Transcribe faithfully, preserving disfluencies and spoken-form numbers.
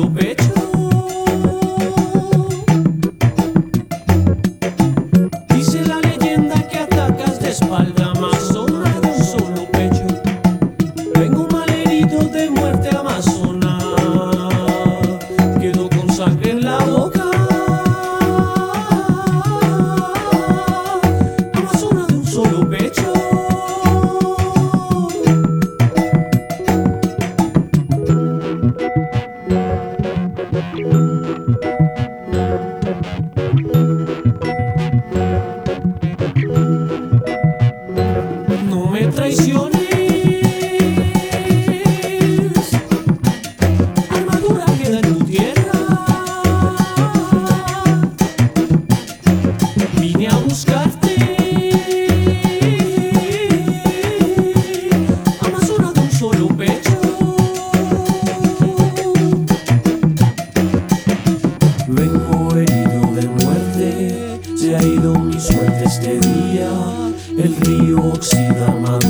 solo pecho. Dice la leyenda que atacas de espalda, amazona de un solo pecho. Vengo malherido de muerte amazona, quedo con sangre en la boca. Amazona de un solo pecho. No me traiciones, armadura queda en tu tierra. Vine a buscarte, amazona de un solo pecho. Vengo herido de muerte, se ha ido mi suerte este día. El río oxida armadura.